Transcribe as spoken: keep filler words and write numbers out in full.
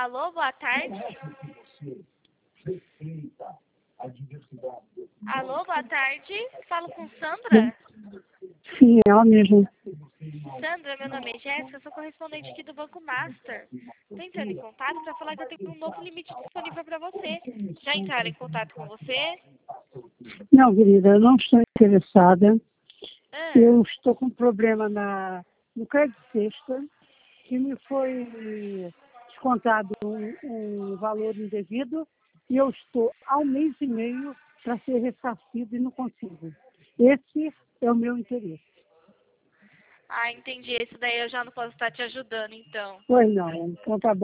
Alô, boa tarde. Alô, boa tarde. Falo com Sandra? Sim, é ela mesma. Sandra, meu nome é Jéssica, sou correspondente aqui do Banco Master. Estou entrando em contato para falar que eu tenho um novo limite disponível para você. Já entraram em contato com você? Não, querida, eu não estou interessada. Ah, Eu estou com um problema na, no crédito sexta, que me foi descontado um, um valor indevido e eu estou há um mês e meio para ser ressarcido e não consigo. Esse é o meu interesse. ah, entendi. Esse daí eu já não posso estar te ajudando, então. Pois não, então tá bom.